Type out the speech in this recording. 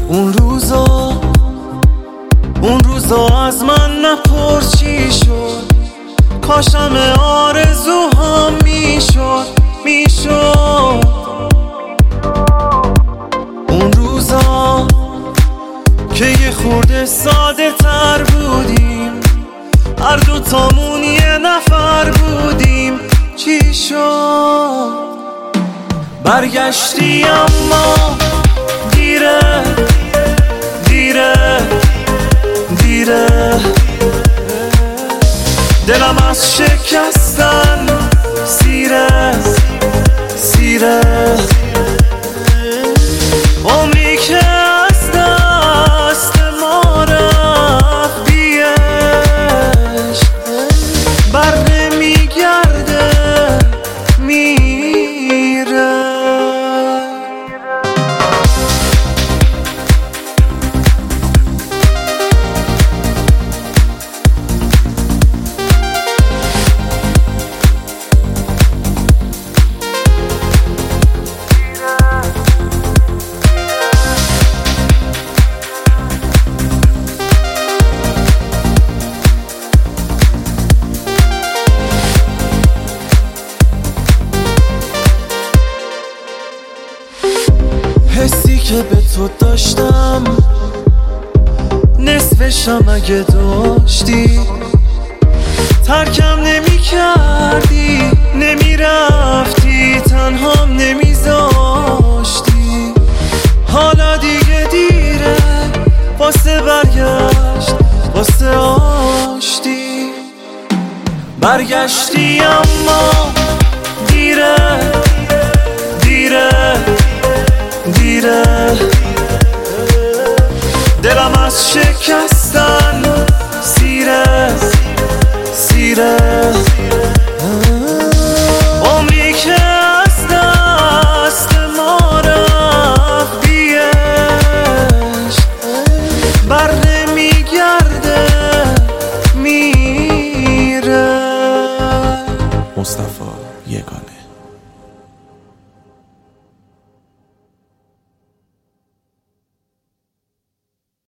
اون روزا از من نپرس چی شد، کاشم آرزوهام میشد. اون روزا که یه خورده ساده تر بودیم، هر دوتامون یه نفر بودیم، چی شد؟ برگشتی اما دیره دلم از شکستن سیره عمری که از دست ما رفت بی عشق، بر نمیگرده میره. حسی که به تو داشتم نصفشم اگه داشتی، ترکم نمی کردی، نمی رفتی، تنهام نمی زاشتی. حالا دیگه دیره واسه برگشت، واسه آشتی. برگشتی اما دیره دلم از شکستن سیره